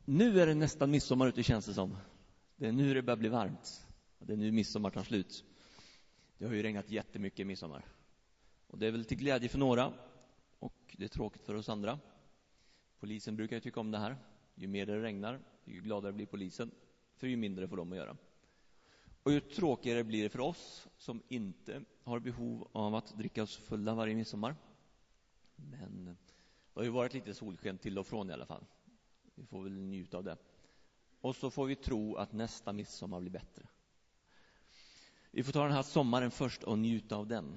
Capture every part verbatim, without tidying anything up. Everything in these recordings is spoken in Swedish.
Nu är det nästan midsommar ute, känns det som. Det är nu det börjar bli varmt. Det är nu midsommar tar slut. Det har ju regnat jättemycket i midsommar. Och det är väl till glädje för några. Och det är tråkigt för oss andra. Polisen brukar ju tycka om det här. Ju mer det regnar, ju gladare blir polisen. För ju mindre får de att göra. Och ju tråkigare blir det för oss som inte har behov av att dricka oss fulla varje midsommar. Men det har ju varit lite solsken till och från i alla fall. Vi får väl njuta av det. Och så får vi tro att nästa midsommar blir bättre. Vi får ta den här sommaren först och njuta av den.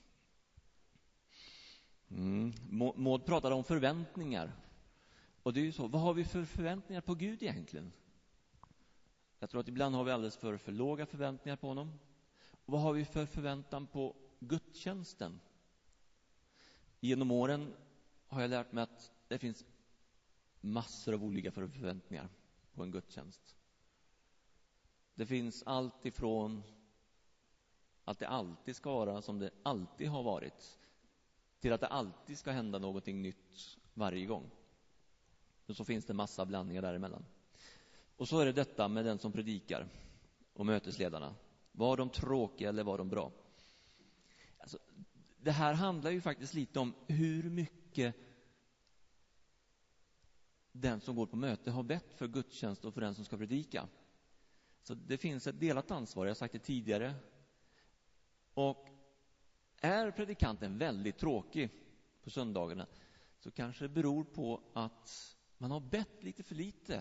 Mm. Maud pratade om förväntningar. Och det är ju så, vad har vi för förväntningar på Gud egentligen? Jag tror att ibland har vi alldeles för, för låga förväntningar på honom. Och vad har vi för förväntan på gudstjänsten? Genom åren har jag lärt mig att det finns massor av olika förväntningar på en gudstjänst. Det finns allt ifrån att det alltid ska vara som det alltid har varit till att det alltid ska hända någonting nytt varje gång. Och så finns det massa blandningar däremellan. Och så är det detta med den som predikar och mötesledarna. Var de tråkiga eller var de bra? Alltså, det här handlar ju faktiskt lite om hur mycket den som går på möte har bett för gudstjänst och för den som ska predika. Så det finns ett delat ansvar, jag har sagt det tidigare. Och är predikanten väldigt tråkig på söndagarna så kanske det beror på att man har bett lite för lite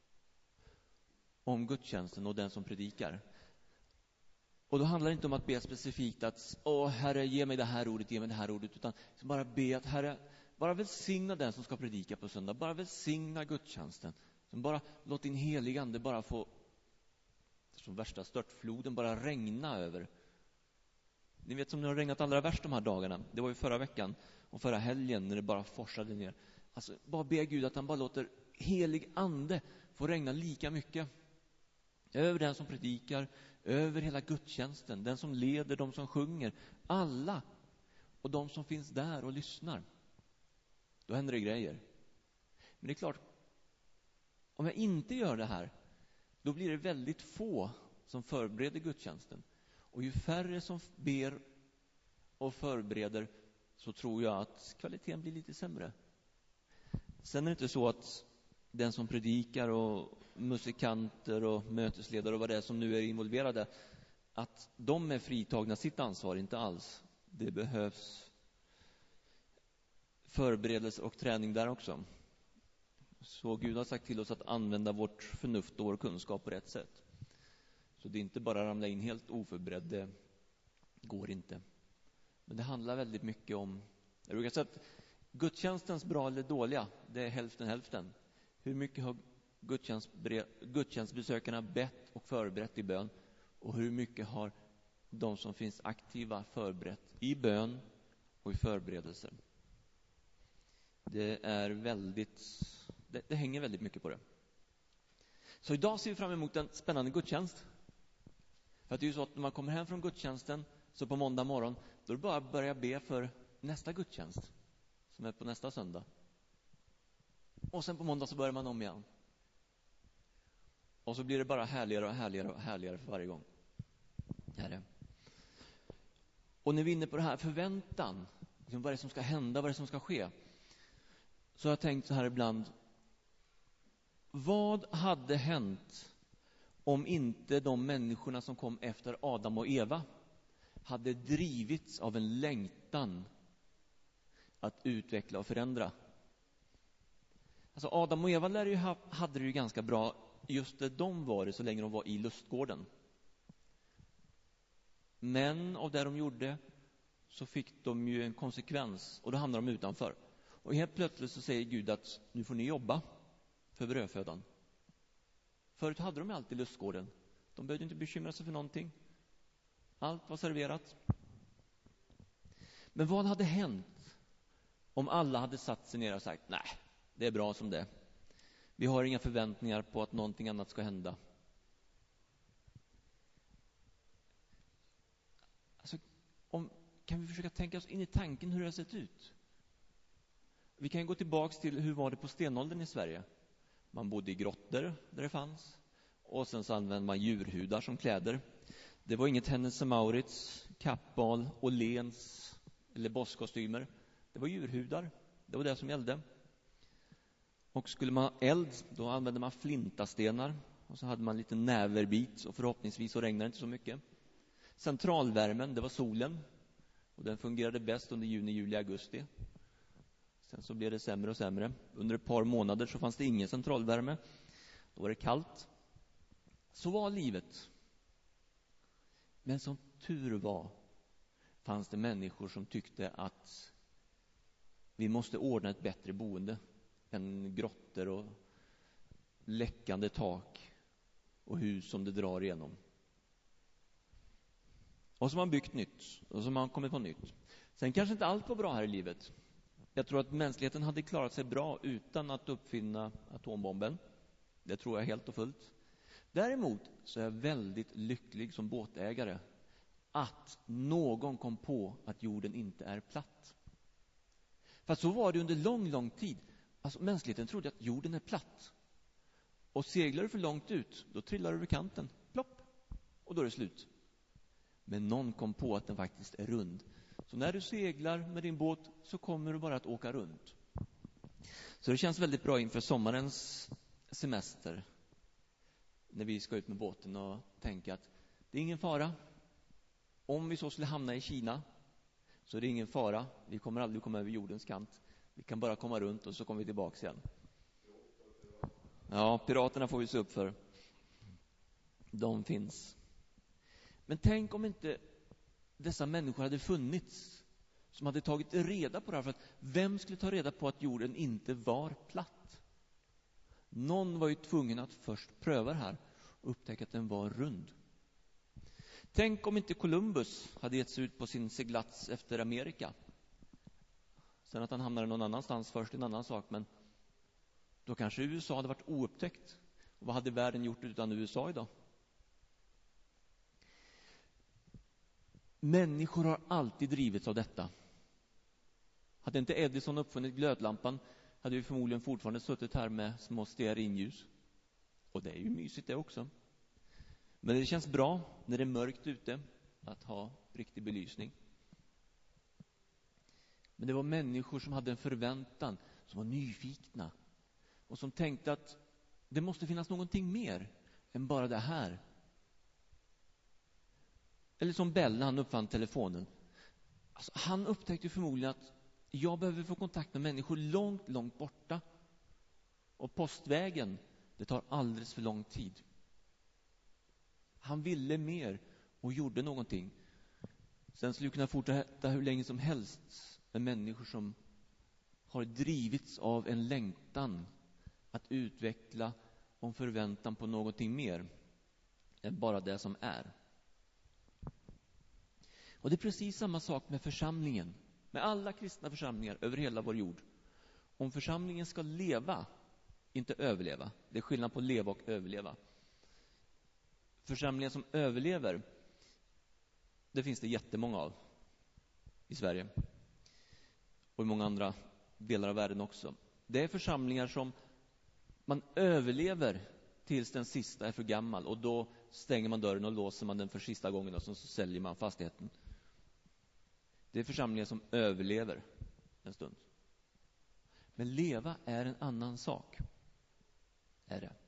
om gudstjänsten och den som predikar. Och då handlar det inte om att be specifikt att åh Herre, ge mig det här ordet, ge mig det här ordet, utan bara be att Herre, bara välsigna den som ska predika på söndag, bara välsigna gudstjänsten. Som bara låt din heliga ande bara få som värsta störtfloden bara regna över. Ni vet som det har regnat allra värst de här dagarna. Det var ju förra veckan och förra helgen när det bara forsade ner. Alltså bara be Gud att han bara låter helig ande få regna lika mycket över den som predikar, över hela gudstjänsten, den som leder, de som sjunger, alla och de som finns där och lyssnar. Då händer det grejer. Men det är klart, om jag inte gör det här, då blir det väldigt få som förbereder gudstjänsten. Och ju färre som ber och förbereder, så tror jag att kvaliteten blir lite sämre. Sen är det inte så att den som predikar och musikanter och mötesledare och vad det är som nu är involverade, att de är fritagna sitt ansvar, inte alls. Det behövs förberedelse och träning där också. Så Gud har sagt till oss att använda vårt förnuft och vår kunskap på rätt sätt. Så det är inte bara ramla in helt oförberedd, det går inte. Men det handlar väldigt mycket om, jag brukar säga att gudstjänstens bra eller dåliga, det är hälften hälften. Hur mycket har gudstjänstbesökarna bett och förberett i bön? Och hur mycket har de som finns aktiva förberett i bön och i förberedelser? Det är väldigt, det, det hänger väldigt mycket på det. Så idag ser vi fram emot en spännande gudstjänst. För att det är ju så att när man kommer hem från gudstjänsten, så på måndag morgon, då är det bara att börja be för nästa gudstjänst som är på nästa söndag. Och sen på måndag så börjar man om igen. Och så blir det bara härligare och härligare och härligare för varje gång. Det är det. Och när vi är inne på det här förväntan, liksom vad är det som ska hända, vad är det som ska ske, så har jag tänkt så här ibland: vad hade hänt om inte de människorna som kom efter Adam och Eva hade drivits av en längtan att utveckla och förändra? Alltså Adam och Eva lär ju ha, hade det ju ganska bra just det de var det så länge de var i lustgården. Men av det de gjorde så fick de ju en konsekvens, och då hamnade de utanför. Och helt plötsligt så säger Gud att nu får ni jobba för brödfödan. Förut hade de alltid lustgården. De behövde inte bekymra sig för någonting. Allt var serverat. Men vad hade hänt om alla hade satt sig ner och sagt: nej, det är bra som det. Vi har inga förväntningar på att någonting annat ska hända. Alltså, om, kan vi försöka tänka oss in i tanken hur det har sett ut? Vi kan gå tillbaks till hur var det på stenåldern i Sverige. Man bodde i grottor där det fanns. Och sen så använde man djurhudar som kläder. Det var inget Hennes och Mauritz, Kappahl, Åhléns eller Boss-kostymer. Det var djurhudar. Det var det som gällde. Och skulle man ha eld, då använde man flintastenar. Och så hade man lite näverbit, och förhoppningsvis så regnade det inte så mycket. Centralvärmen, det var solen. Och den fungerade bäst under juni, juli, augusti. Sen så blev det sämre och sämre. Under ett par månader så fanns det ingen centralvärme. Då var det kallt. Så var livet. Men som tur var fanns det människor som tyckte att vi måste ordna ett bättre boende än grottor och läckande tak och hus som det drar igenom. Och så har man byggt nytt, och så har man kommit på nytt. Sen kanske inte allt var bra här i livet. Jag tror att mänskligheten hade klarat sig bra utan att uppfinna atombomben. Det tror jag helt och fullt. Däremot så är jag väldigt lycklig som båtägare att någon kom på att jorden inte är platt. För så var det under lång, lång tid. Alltså mänskligheten trodde att jorden är platt. Och seglar du för långt ut, då trillar du över kanten. Plopp! Och då är det slut. Men någon kom på att den faktiskt är rund. Så när du seglar med din båt så kommer du bara att åka runt. Så det känns väldigt bra inför sommarens semester. När vi ska ut med båten och tänka att det är ingen fara. Om vi så skulle hamna i Kina så är det ingen fara. Vi kommer aldrig komma över jordens kant. Vi kan bara komma runt och så kommer vi tillbaka igen. Ja, piraterna får vi se upp för. De finns. Men tänk om inte dessa människor hade funnits som hade tagit reda på det här. För att vem skulle ta reda på att jorden inte var platt? Någon var ju tvungen att först pröva det här och upptäcka att den var rund. Tänk om inte Columbus hade gett sig ut på sin seglats efter Amerika. Sen att han hamnade någon annanstans först, en annan sak. Men då kanske U S A hade varit oupptäckt. Och vad hade världen gjort utan U S A idag? Människor har alltid drivits av detta. Hade inte Edison uppfunnit glödlampan hade vi förmodligen fortfarande suttit här med små stearinljus. Och det är ju mysigt det också. Men det känns bra när det är mörkt ute att ha riktig belysning. Men det var människor som hade en förväntan, som var nyfikna. Och som tänkte att det måste finnas någonting mer än bara det här. Eller som Bell när han uppfann telefonen. Alltså, han upptäckte förmodligen att jag behöver få kontakt med människor långt, långt borta. Och postvägen, det tar alldeles för lång tid. Han ville mer och gjorde någonting. Sen skulle vi kunna fortsätta hur länge som helst med människor som har drivits av en längtan att utveckla och förväntan på någonting mer än bara det som är. Och det är precis samma sak med församlingen. Med alla kristna församlingar över hela vår jord. Om församlingen ska leva, inte överleva. Det är skillnad på leva och överleva. Församlingar som överlever, det finns det jättemånga av i Sverige. Och i många andra delar av världen också. Det är församlingar som man överlever tills den sista är för gammal. Och då stänger man dörren och låser man den för sista gången och så säljer man fastigheten. Det är församlingar som överlever en stund. Men leva är en annan sak. Är det.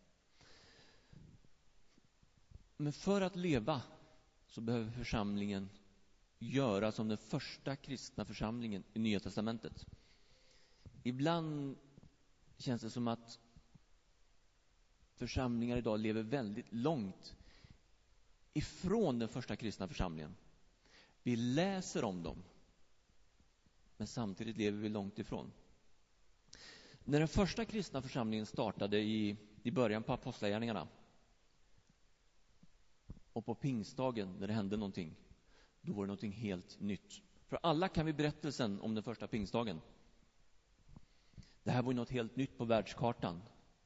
Men för att leva så behöver församlingen göra som den första kristna församlingen i Nya testamentet. Ibland känns det som att församlingar idag lever väldigt långt ifrån den första kristna församlingen. Vi läser om dem, men samtidigt lever vi långt ifrån. När den första kristna församlingen startade i, i början på apostlagärningarna och på pingstdagen när det hände någonting, då var det någonting helt nytt. För alla kan vi berättelsen om den första pingstdagen. Det här var ju något helt nytt på världskartan.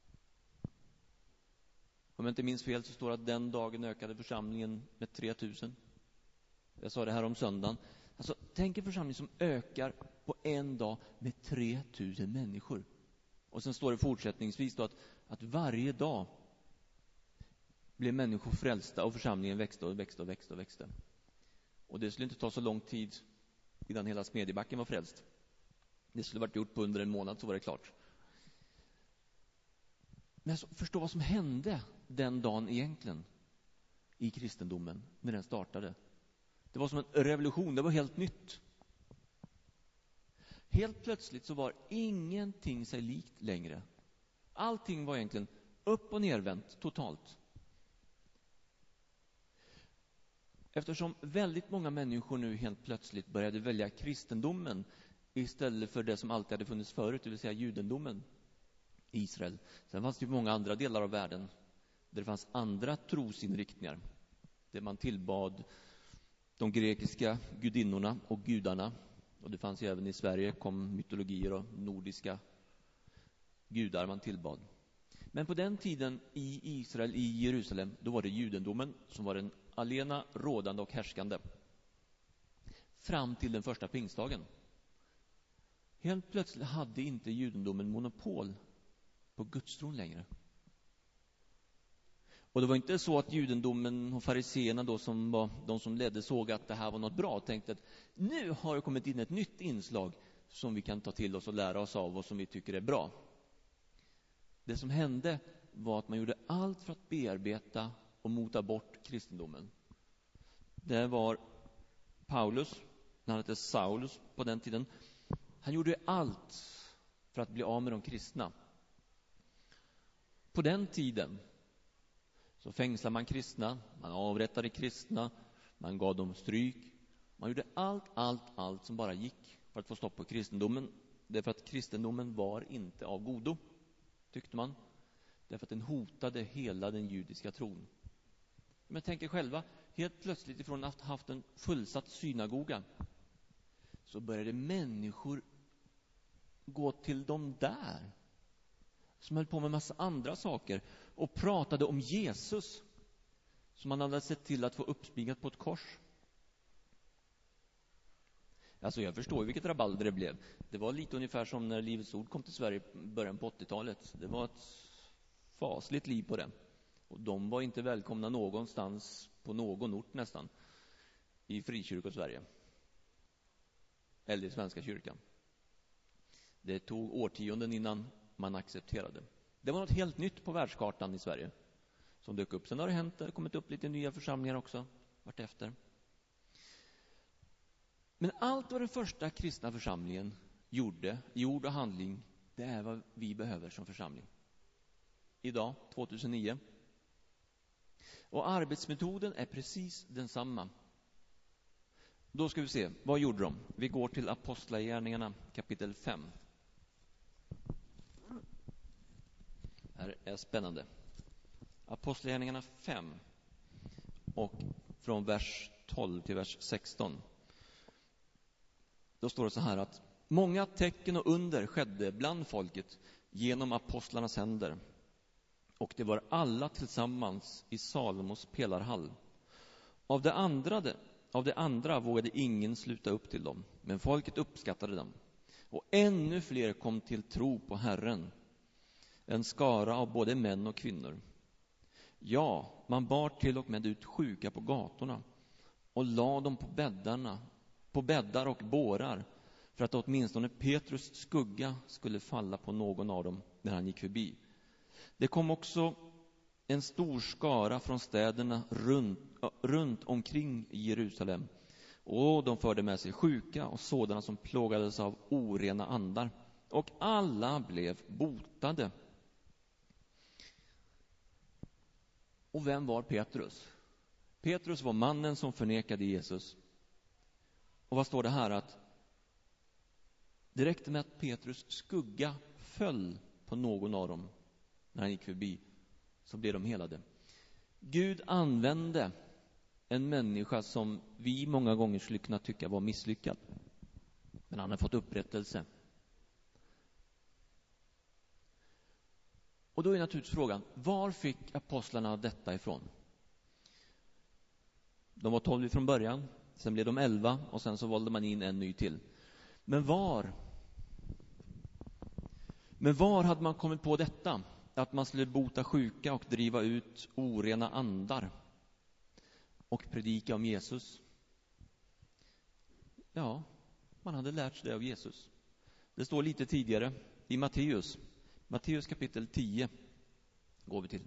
Om jag inte minns fel så står det att den dagen ökade församlingen med tre tusen. Jag sa det här om söndagen. Alltså, tänk en församling som ökar på en dag med tre tusen människor. Och sen står det fortsättningsvis då att att varje dag blev människor frälsta och församlingen växte och växte och växte och växte. Och det skulle inte ta så lång tid innan hela Smedjebacken var frälst. Det skulle varit gjort på under en månad, så var det klart. Men så, förstå vad som hände den dagen egentligen i kristendomen när den startade. Det var som en revolution, det var helt nytt. Helt plötsligt så var ingenting sig likt längre. Allting var egentligen upp- och nervänt totalt. Eftersom väldigt många människor nu helt plötsligt började välja kristendomen istället för det som alltid hade funnits förut, det vill säga judendomen i Israel. Sen fanns det ju många andra delar av världen där det fanns andra trosinriktningar. Där man tillbad de grekiska gudinnorna och gudarna. Och det fanns ju även i Sverige kom mytologier och nordiska gudar man tillbad. Men på den tiden i Israel, i Jerusalem, då var det judendomen som var den allena rådande och härskande. Fram till den första pingstdagen. Helt plötsligt hade inte judendomen monopol på gudstron längre. Och det var inte så att judendomen och fariseerna då som var de som ledde såg att det här var något bra och tänkte att nu har det kommit in ett nytt inslag som vi kan ta till oss och lära oss av och som vi tycker är bra. Det som hände var att man gjorde allt för att bearbeta och mota bort kristendomen. Det var Paulus, han hette Saulus på den tiden. Han gjorde allt för att bli av med de kristna. På den tiden så fängslade man kristna, man avrättade kristna, man gav dem stryk. Man gjorde allt, allt, allt som bara gick för att få stopp på kristendomen. Därför att kristendomen var inte av godo, tyckte man. Därför att den hotade hela den judiska tron. Men tänk er själva, helt plötsligt ifrån att ha haft en fullsatt synagoga så började människor gå till de där som höll på med massa andra saker och pratade om Jesus som man hade sett till att få uppspikat på ett kors. Alltså jag förstår ju vilket rabalder det blev. Det var lite ungefär som när Livets Ord kom till Sverige i början på åttiotalet. Det var ett fasligt liv på det. Och de var inte välkomna någonstans på någon ort nästan i frikyrka Sverige. Eller i Svenska kyrkan. Det tog årtionden innan man accepterade. Det var något helt nytt på världskartan i Sverige som dök upp. Sen har det hänt, det har kommit upp lite nya församlingar också vart efter. Men allt vad den första kristna församlingen gjorde i ord och handling, det är vad vi behöver som församling. Idag, tjugohundranio. Och arbetsmetoden är precis densamma. Då ska vi se, vad gjorde de? Vi går till Apostlagärningarna kapitel fem. Det här är spännande. Apostlagärningarna fem och från vers tolv till vers sexton. Då står det så här att många tecken och under skedde bland folket genom apostlarnas händer. Och det var alla tillsammans i Salomos pelarhall. Av det andra, av det andra vågade ingen sluta upp till dem, men folket uppskattade dem. Och ännu fler kom till tro på Herren, en skara av både män och kvinnor. Ja, man bar till och med ut sjuka på gatorna och la dem på bäddarna, på bäddar och bårar, för att åtminstone Petrus skugga skulle falla på någon av dem när han gick förbi. Det kom också en stor skara från städerna runt, runt omkring Jerusalem, och de förde med sig sjuka och sådana som plågades av orena andar, och alla blev botade. Och vem var Petrus? Petrus var mannen som förnekade Jesus. Och vad står det här? Att det räckte med att Petrus skugga föll på någon av dem när han gick förbi, så blev de helade. Gud använde en människa som vi många gånger skulle kunna tycka var misslyckad. Men han har fått upprättelse. Och då är naturligtvis frågan, var fick apostlarna detta ifrån? De var tolv från början, sen blev de elva och sen så valde man in en ny till. Men var? Men var hade man kommit på detta? att man skulle bota sjuka och driva ut orena andar och predika om Jesus. Ja, man hade lärt sig det av Jesus. Det står lite tidigare i Matteus. Matteus kapitel tio går vi till.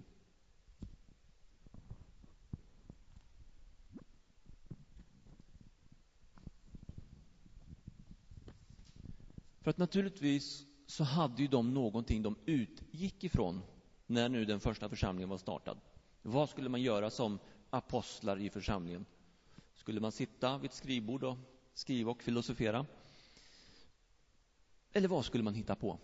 För att naturligtvis så hade ju de någonting de utgick ifrån när nu den första församlingen var startad. Vad skulle man göra som apostlar i församlingen? Skulle man sitta vid ett skrivbord och skriva och filosofera? Eller vad skulle man hitta på?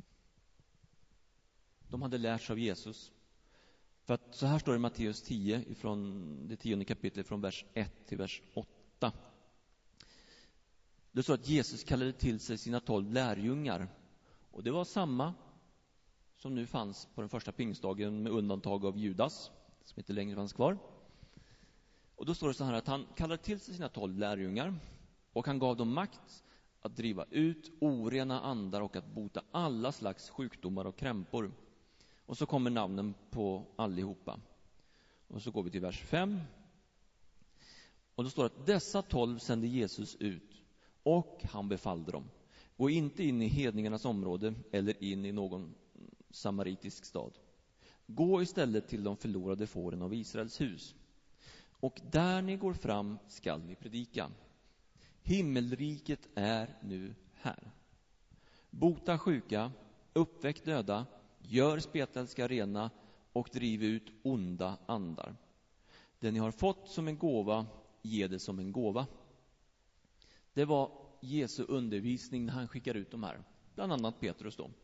De hade lärt sig av Jesus. För att så här står det i Matteus tio, ifrån det tionde kapitlet, från vers ett till vers åtta. Det står att Jesus kallade till sig sina tolv lärjungar. Och det var samma som nu fanns på den första pingstdagen, med undantag av Judas, som inte längre fanns kvar. Och då står det så här att han kallade till sig sina tolv lärjungar och han gav dem makt att driva ut orena andar och att bota alla slags sjukdomar och krämpor. Och så kommer namnen på allihopa. Och så går vi till vers fem. Och då står det att dessa tolv sände Jesus ut och han befallde dem: gå inte in i hedningarnas område eller in i någon samaritisk stad. Gå istället till de förlorade fåren av Israels hus. Och där ni går fram skall ni predika: himmelriket är nu här. Bota sjuka, uppväck döda, gör spetälska rena och driv ut onda andar. Det ni har fått som en gåva, ge det som en gåva. Det var Jesu undervisning när han skickar ut de här, bland annat Petrus då.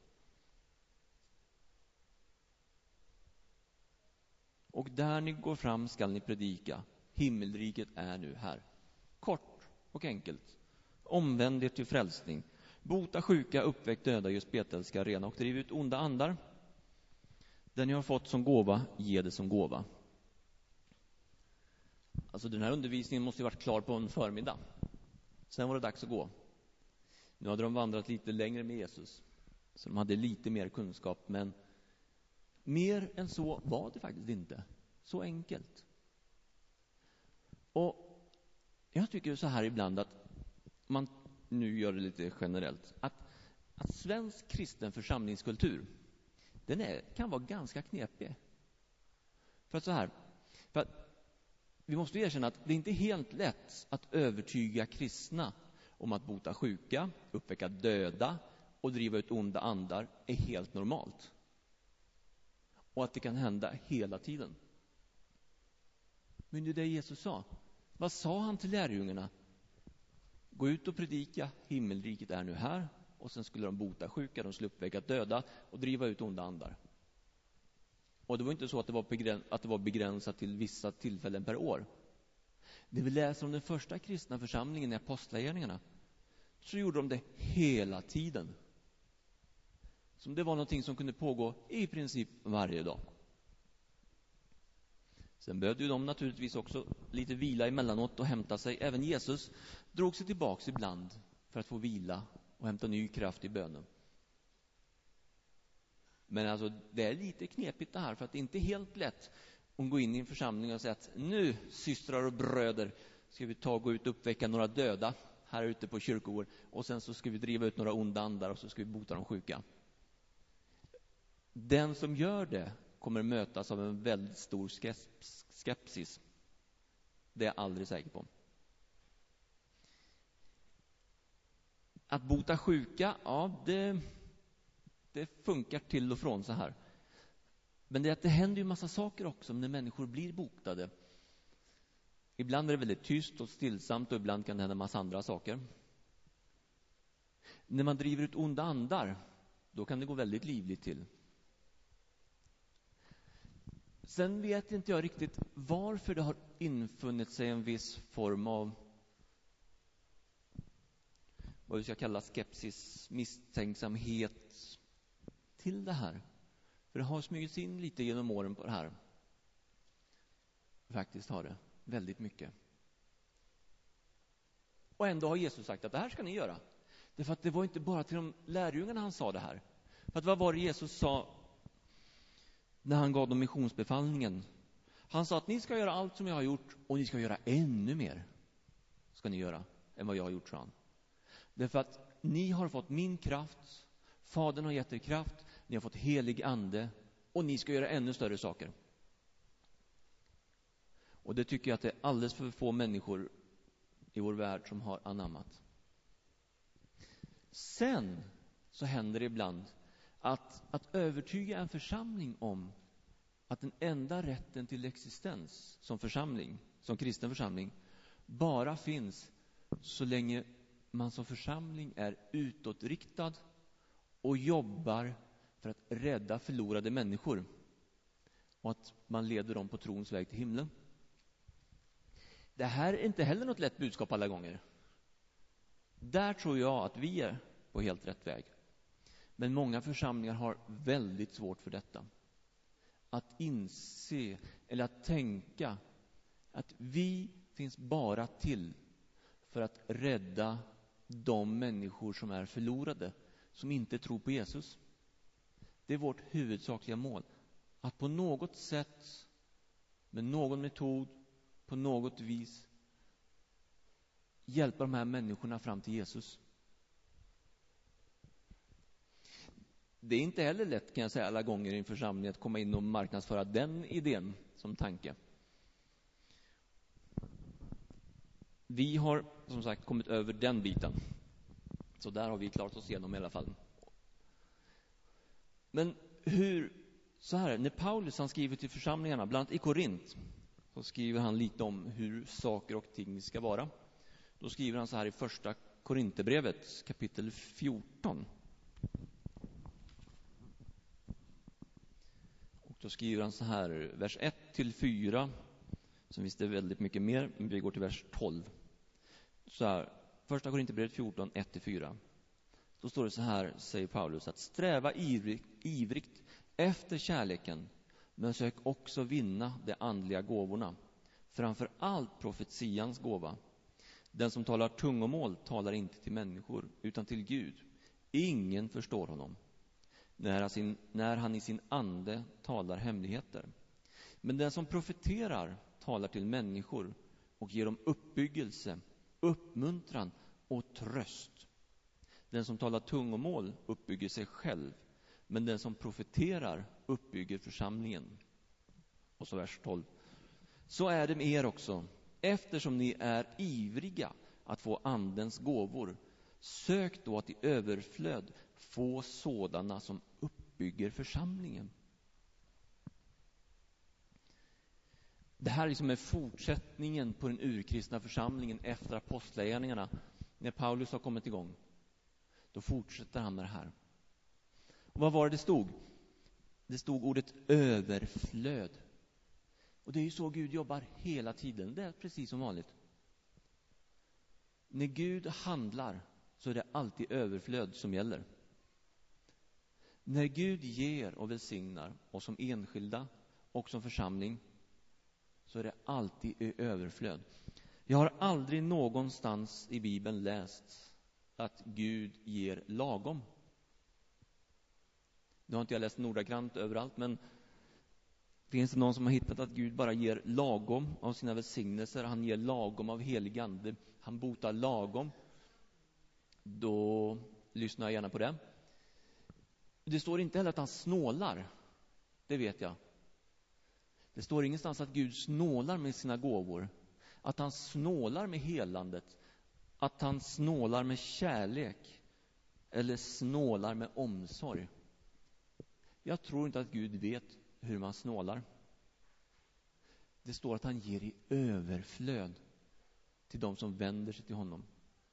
Och där ni går fram skall ni predika: himmelriket är nu här. Kort och enkelt. Omvänd er till frälsning. Bota sjuka, uppväck döda, gör spetälska rena och driv ut onda andar. Den ni har fått som gåva, ge det som gåva. Alltså den här undervisningen måste ju varit klar på en förmiddag. Sen var det dags att gå. Nu hade de vandrat lite längre med Jesus, så de hade lite mer kunskap, men mer än så var det faktiskt inte. Så enkelt. Och jag tycker så här ibland att man nu gör det lite generellt, att, att svensk kristen församlingskultur, den är, kan vara ganska knepig. För att så här, för att vi måste erkänna att det inte är helt lätt att övertyga kristna om att bota sjuka, uppväcka döda och driva ut onda andar är helt normalt. Och att det kan hända hela tiden. Men det är det Jesus sa. Vad sa han till lärjungarna? Gå ut och predika, himmelriket är nu här. Och sen skulle de bota sjuka, de skulle uppväcka döda och driva ut onda andar. Och det var inte så att det var, begräns- att det var begränsat till vissa tillfällen per år. Det vi läser om den första kristna församlingen i apostlagärningarna, så gjorde de det hela tiden. Som det var någonting som kunde pågå i princip varje dag. Sen behövde ju de naturligtvis också lite vila emellanåt och hämta sig. Även Jesus drog sig tillbaks ibland för att få vila och hämta ny kraft i bönen. Men alltså det är lite knepigt det här, för att det inte är helt lätt att gå in i en församling och säga att nu, systrar och bröder, ska vi ta och gå ut och uppväcka några döda här ute på kyrkogård, och sen så ska vi driva ut några onda andar och så ska vi bota de sjuka. Den som gör det kommer mötas av en väldigt stor skepsis. Det är jag aldrig säker på. Att bota sjuka, ja, det, det funkar till och från så här. Men det, är att det händer ju massa saker också när människor blir botade. Ibland är det väldigt tyst och stillsamt, och ibland kan det hända massa andra saker. När man driver ut onda andar, då kan det gå väldigt livligt till. Sen vet inte jag riktigt varför det har infunnit sig en viss form av, vad vi ska kalla skepsis, misstänksamhet till det här. För det har smugits in lite genom åren på det här. Faktiskt har det väldigt mycket. Och ändå har Jesus sagt att det här ska ni göra. Därför att det var inte bara till de lärjungarna han sa det här. För att vad var det Jesus sa när han gav dem missionsbefallningen. Han sa att ni ska göra allt som jag har gjort och ni ska göra ännu mer. Ska ni göra än vad jag har gjort, sa han. Därför att ni har fått min kraft, Fadern har gett er kraft, ni har fått helig ande och ni ska göra ännu större saker. Och det tycker jag att det är alldeles för få människor i vår värld som har anammat. Sen så händer det ibland att, att övertyga en församling om att den enda rätten till existens som församling, som kristen församling, bara finns så länge man som församling är utåtriktad och jobbar för att rädda förlorade människor och att man leder dem på trons väg till himlen. Det här är inte heller något lätt budskap alla gånger. Där tror jag att vi är på helt rätt väg. Men många församlingar har väldigt svårt för detta. Att inse eller att tänka att vi finns bara till för att rädda de människor som är förlorade, som inte tror på Jesus. Det är vårt huvudsakliga mål. Att på något sätt, med någon metod, på något vis hjälpa de här människorna fram till Jesus. Det är inte heller lätt, kan jag säga, alla gånger i en församling att komma in och marknadsföra den idén som tanke. Vi har som sagt kommit över den biten. Så där har vi klarat oss igenom i alla fall. Men hur, så här, när Paulus han skriver till församlingarna, bland annat i Korint, så skriver han lite om hur saker och ting ska vara. Då skriver han så här i första Korinthierbrevet, kapitel fjorton. Och då skriver han så här, vers ett till fyra. Sen visst det är väldigt mycket mer, men vi går till vers tolv. Så här, första Korinthierbrevet fjorton, ett till fyra. Då står det så här, säger Paulus, att sträva ivrigt, ivrigt efter kärleken, men sök också vinna de andliga gåvorna. Framför allt profetians gåva. Den som talar tungomål talar inte till människor, utan till Gud. Ingen förstår honom, när han, sin, när han i sin ande talar hemligheter. Men den som profeterar talar till människor och ger dem uppbyggelse, uppmuntran och tröst. Den som talar tungomål uppbygger sig själv, men den som profeterar uppbygger församlingen. Och så vers tolv. Så är det med er också. Eftersom ni är ivriga att få andens gåvor, sök då att i överflöd få sådana som uppbygger församlingen. Det här liksom är fortsättningen på den urkristna församlingen efter apostlagärningarna. När Paulus har kommit igång, då fortsätter han med det här. Och vad var det det stod? Det stod ordet överflöd. Och det är ju så Gud jobbar hela tiden. Det är precis som vanligt. När Gud handlar så är det alltid överflöd som gäller. När Gud ger och välsignar oss som enskilda och som församling, så är det alltid i överflöd. Jag har aldrig någonstans i Bibeln läst att Gud ger lagom. Nu har inte jag läst ordagrant överallt, men finns det någon som har hittat att Gud bara ger lagom av sina välsignelser? Han ger lagom av helig ande. Han botar lagom. Då lyssnar jag gärna på det. Det står inte heller att han snålar. Det vet jag. Det står ingenstans att Gud snålar med sina gåvor. Att han snålar med helandet. Att han snålar med kärlek. Eller snålar med omsorg. Jag tror inte att Gud vet hur man snålar. Det står att han ger i överflöd till de som vänder sig till honom.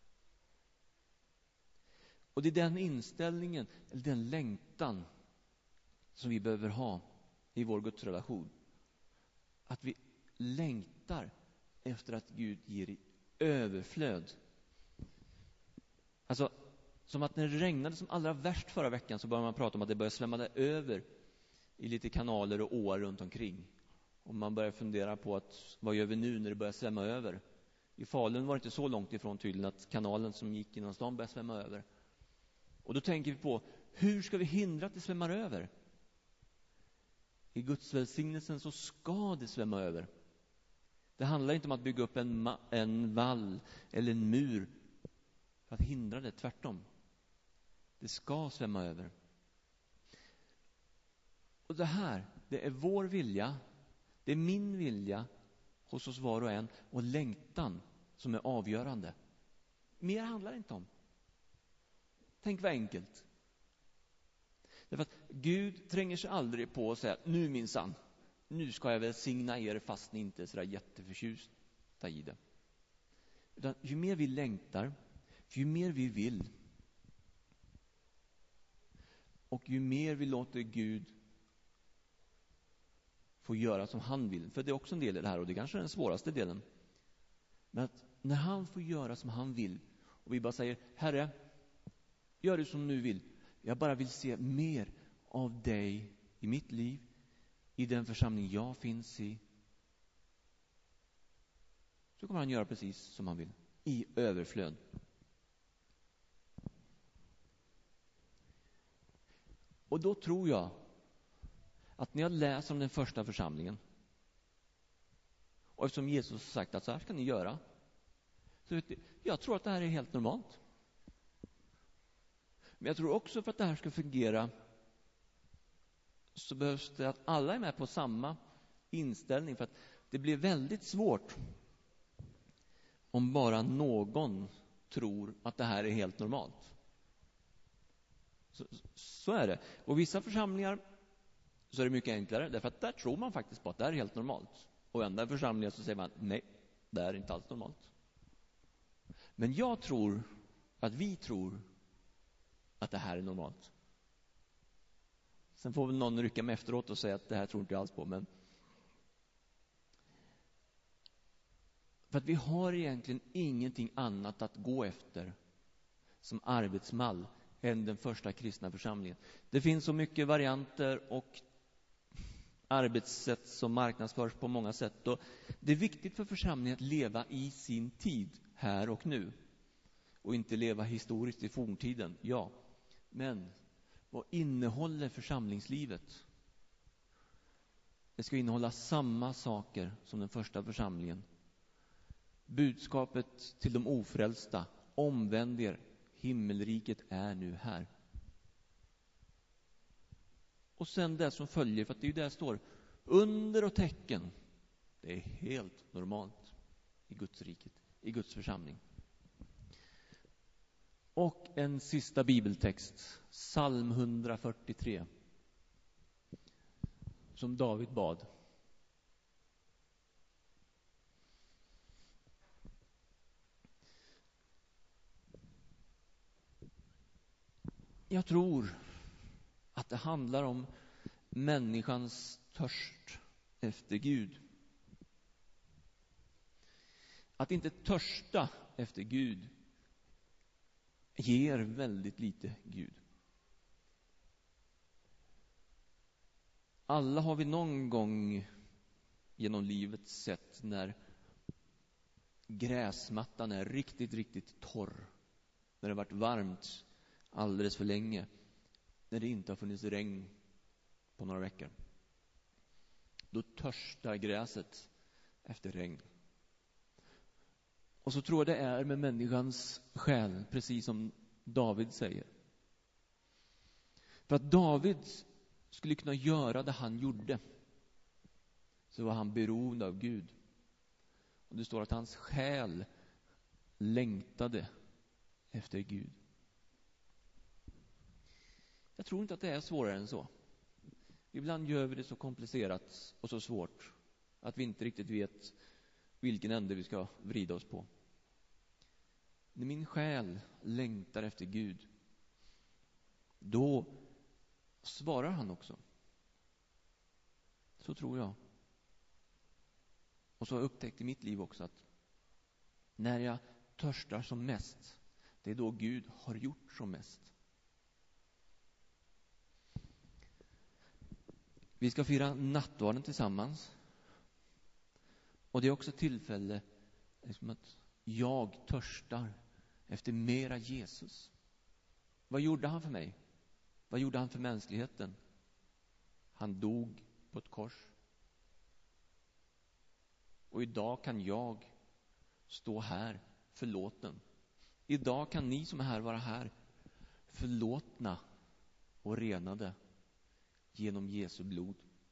Och det är den inställningen, eller den längtan som vi behöver ha i vår gudsrelation. Att vi längtar efter att Gud ger i överflöd. Alltså, som att när det regnade som allra värst förra veckan, så började man prata om att det började svämma över i lite kanaler och åar runt omkring. Och man börjar fundera på att vad gör vi nu när det börjar svämma över? I Falun var det inte så långt ifrån tydligen att kanalen som gick genom stan började svämma över. Och då tänker vi på, hur ska vi hindra att det svämmar över? I Guds välsignelsen så ska det svämma över. Det handlar inte om att bygga upp en, ma- en vall eller en mur för att hindra det, tvärtom. Det ska svämma över. Och det här, det är vår vilja, det är min vilja hos oss var och en, och längtan som är avgörande. Mer handlar det inte om. Tänk vad enkelt. Därför att Gud tränger sig aldrig på och säger, nu minsann, nu ska jag välsigna er fast ni inte är sådär jätteförtjusta i det. Utan ju mer vi längtar, ju mer vi vill, och ju mer vi låter Gud få göra som han vill. För det är också en del i det här, och det kanske är den svåraste delen. Men att när han får göra som han vill, och vi bara säger, Herre, gör det som du vill. Jag bara vill se mer av dig i mitt liv, i den församling jag finns i. Så kommer han göra precis som han vill, i överflöd. Och då tror jag att när jag läser om den första församlingen, och eftersom Jesus har sagt att så här ska ni göra, så vet jag, jag tror att det här är helt normalt. Men jag tror också för att det här ska fungera så behövs det att alla är med på samma inställning, för att det blir väldigt svårt om bara någon tror att det här är helt normalt. Så, så är det. Och vissa församlingar så är det mycket enklare, därför att där tror man faktiskt på att det är helt normalt. Och i andra församlingar så säger man, nej, det är inte alls normalt. Men jag tror att vi tror att det här är normalt. Sen får väl någon rycka med efteråt och säga att det här tror inte jag alls på. Men för att vi har egentligen ingenting annat att gå efter som arbetsmall än den första kristna församlingen. Det finns så mycket varianter och arbetssätt som marknadsförs på många sätt. Och det är viktigt för församlingen att leva i sin tid, här och nu. Och inte leva historiskt i forntiden, ja. Men vad innehåller församlingslivet? Det ska innehålla samma saker som den första församlingen. Budskapet till de ofrälsta, omvänd er, himmelriket är nu här. Och sen det som följer, för att det är ju där det står, under och tecken. Det är helt normalt i Guds riket, i Guds församling. Och en sista bibeltext, psalm hundrafyrtiotre, som David bad. Jag tror att det handlar om människans törst efter Gud. Att inte törsta efter Gud ger väldigt lite Gud. Alla har vi någon gång genom livet sett när gräsmattan är riktigt, riktigt torr. När det har varit varmt alldeles för länge. När det inte har funnits regn på några veckor. Då törstar gräset efter regn. Och så tror jag det är med människans själ, precis som David säger. För att David skulle kunna göra det han gjorde, så var han beroende av Gud. Och det står att hans själ längtade efter Gud. Jag tror inte att det är svårare än så. Ibland gör vi det så komplicerat och så svårt att vi inte riktigt vet vilken ände vi ska vrida oss på. När min själ längtar efter Gud, då svarar han också. Så tror jag. Och så har jag upptäckt i mitt liv också att när jag törstar som mest, det är då Gud har gjort som mest. Vi ska fira nattvarden tillsammans. Och det är också ett tillfälle liksom att jag törstar efter mera Jesus. Vad gjorde han för mig? Vad gjorde han för mänskligheten? Han dog på ett kors. Och idag kan jag stå här förlåten. Idag kan ni som är här vara här förlåtna och renade genom Jesu blod.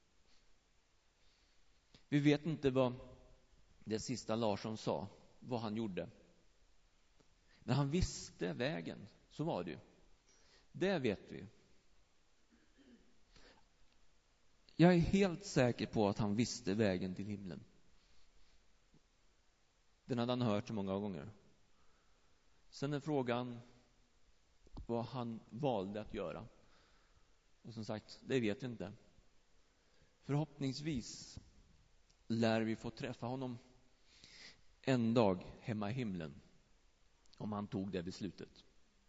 Vi vet inte vad det sista Larsson sa, vad han gjorde. När han visste vägen, så var det ju. Det vet vi. Jag är helt säker på att han visste vägen till himlen. Den hade han hört så många gånger. Sen är frågan vad han valde att göra. Och som sagt, det vet vi inte. Förhoppningsvis lär vi få träffa honom en dag hemma i himlen, om han tog det beslutet.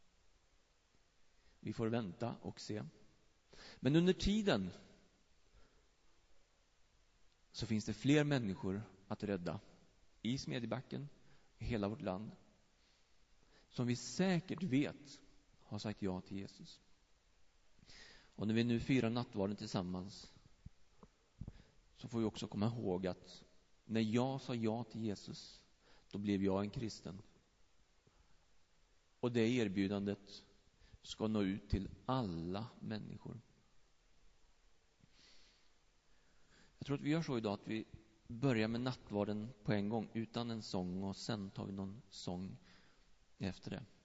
Vi får vänta och se. Men under tiden så finns det fler människor att rädda i Smedjebacken, i hela vårt land, som vi säkert vet har sagt ja till Jesus. Och när vi nu firar nattvarden tillsammans, så får vi också komma ihåg att när jag sa ja till Jesus, då blev jag en kristen. Och det erbjudandet ska nå ut till alla människor. Jag tror att vi gör så idag att vi börjar med nattvarden på en gång utan en sång, och sen tar vi någon sång efter det.